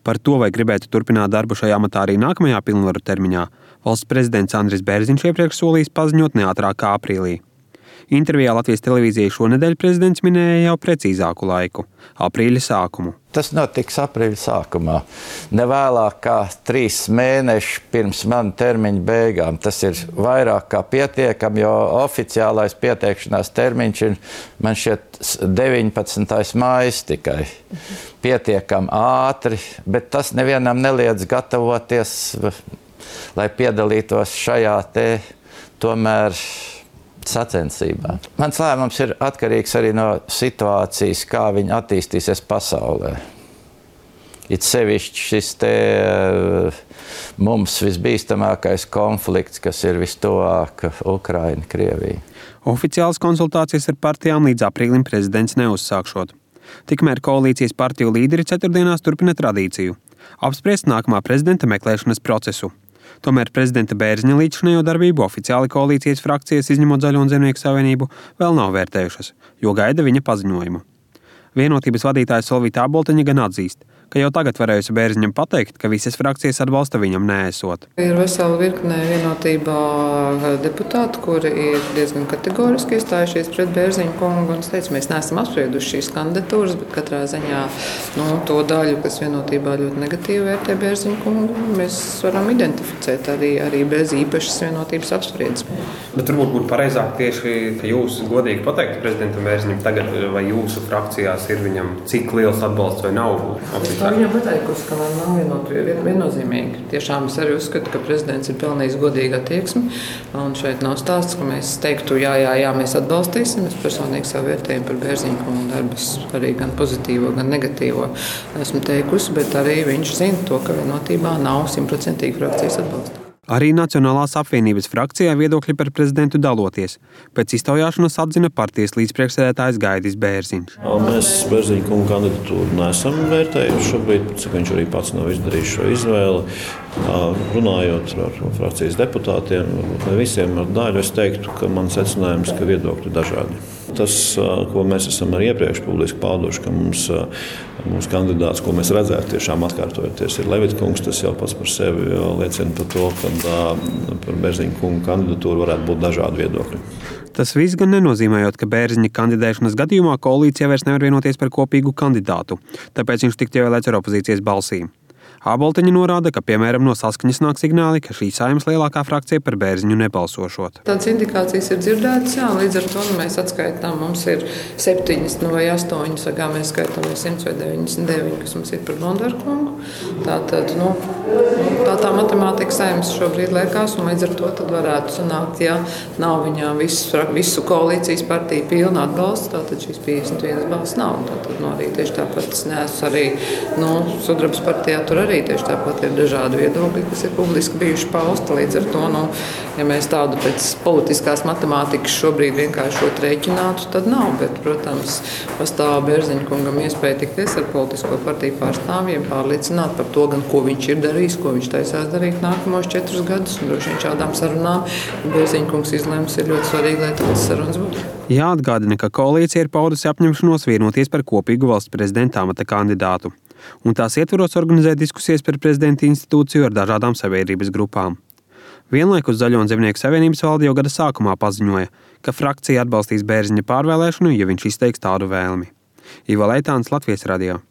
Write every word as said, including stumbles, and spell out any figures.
Par to, vai gribētu turpināt darbu šajā amatā arī nākamajā pilnvaru termiņā, valsts prezidents Andris Bērziņš iepriekš solījis paziņot neātrāk kā aprīlī. Intervijā Latvijas televīzijai šonedēļ prezidents minēja jau precīzāku laiku – aprīļa sākumu. Tas notiks aprīļa sākumā, ne vēlāk kā trīs mēneši pirms mana termiņa beigām. Tas ir vairāk kā pietiekami, jo oficiālais pieteikšanās termiņš ir man šķiet deviņpadsmitais maijs tikai. Pietiekami ātri, bet tas nevienam neliedz gatavoties, lai piedalītos šajā te tomēr sacensībā. Mans lēmums ir atkarīgs arī no situācijas, kā viņi attīstīsies pasaulē. It sevišķi šis te mums visbīstamākais konflikts, kas ir vistuvāk Ukraina, Krievija. Oficiālas konsultācijas ar partijām līdz aprīlim prezidents neuzsākšot. Tikmēr koalīcijas partiju līderi ceturtdienās turpina tradīciju – apspriest nākamā prezidenta meklēšanas procesu. Tomēr prezidenta Bērziņa līdzšinējo darbību oficiāli koalīcijas frakcijas, izņemot Zaļo un Zemnieku savienību, vēl nav vērtējušas, jo gaida viņa paziņojumu. Vienotības vadītāja Solvita Ābolteņa gan atzīst, ka jau tagad varējusi Bērziņam pateikt, ka visas frakcijas atbalsta viņam neesot. Ir vesela virkne vienotībā deputāti, kuri ir diezgan kategoriski iestājušies pret Bērziņu kungu. Un es teicu, mēs neesam apsprieduši šīs kandidatūras, bet katrā ziņā nu, to daļu, kas vienotībā ļoti negatīvi vērtē Bērziņu kungu, mēs varam identificēt arī, arī bez īpašas vienotības apspriedes. Bet varbūt būtu pareizāk tieši, ka jūs godīgi pateiktu prezidentam Bērziņam tagad, vai jūsu frakcijās ir viņam cik liels atbalsts vai nav? Tā viņam pateikusi, ka man nav vienot, vien, viennozīmīgi. Tiešām es arī uzskatu, ka prezidents ir pelnījis godīgu attieksmi. Un šeit nav stāsts, ka mēs teiktu, jā, jā, jā, mēs atbalstīsim. Es personīgi savu vērtējumu par Bērziņu kungu darbus arī gan pozitīvo, gan negatīvo esmu teikusi, bet arī viņš zina to, ka vienotībā nav simtprocentīgi frakcijas atbalsta. Arī Nacionālās apvienības frakcijā viedokļi par prezidentu daloties. Pēc iztaujāšanas atzina partijas līdzpriekšsēdētājs Gaidis Bērziņš. Mēs Bērziņa kunga kandidatūru neesam vērtējuši šobrīd, cik viņš arī pats nav izdarījis šo izvēli. Runājot ar frakcijas deputātiem, visiem ar daļu, es teiktu, ka man secinājums, ka viedokļi dažādi. Tas, ko mēs esam arī iepriekš publiski pauduši, ka mums, mums kandidāts, ko mēs redzētu tiešām atkārtojoties, ir Levita kungs, tas jau pats par sevi liecina par to, ka par Bērziņa kunga kandidatūru varētu būt dažādi viedokļi. Tas viss gan nenozīmējot, ka Bērziņa kandidēšanas gadījumā koalīcija vairs nevar vienoties par kopīgu kandidātu, tāpēc viņš tiktu ievēlēts ar opozīcijas balsīm. Ābolteņa norāda, ka, piemēram, no Saskaņas nāk signāli, ka šī Saeimas lielākā frakcija par Bērziņu nebalsošot. Tādas indikācijas ir dzirdētas, jā, līdz ar to nu, mēs atskaitām, mums ir septiņas nu, vai astoņas, kā mēs skaitām, vai simts vai deviņdesmit deviņi, kas mums ir par Bondaru kungu. Tātad, nu, tā tā matemātika Saeimas šobrīd liekas, un līdz ar to tad varētu sanākt, ja nav viņā visu, visu koalīcijas partiju pilna atbalsta, tātad šīs piecdesmit vienas balss nav. Tātad, nu, arī tieši tāpat es neesmu arī, nu, Sudrabas partijā tur arī tieši tāpat ir dažādi viedokļi, kas ir publiski bijuši pausti. Līdz ar to, nu, ja mēs tādu pēc politiskās matemātikas šobrīd vienkāršot rēķinātu, tad nav. Bet, protams, pastāv Bērziņa kungam iespēja tikties ar politisko partiju pārstāvjiem, pārliecināt par to, gan ko viņš ir darījis, ko viņš taisās darīt nākamos četrus gadus. Un droši vien šādām sarunām Bērziņa kungs izlēms ir ļoti svarīgi, lai tādas sarunas būtu. Jāatgādina, ka koalīcija ir paudusi apņemšanos vienoties par kopīgu valsts prezidenta amata kandidātu. Un tās ietvaros organizē diskusijas par prezidenta institūciju ar dažādām sabiedrības grupām. Vienlaikus Zaļo un Zemnieku savienības valde jau gada sākumā paziņoja, ka frakcija atbalstīs Bērziņa pārvēlēšanu, ja viņš izteiks tādu vēlmi. Ivo Leitāns, Latvijas radio.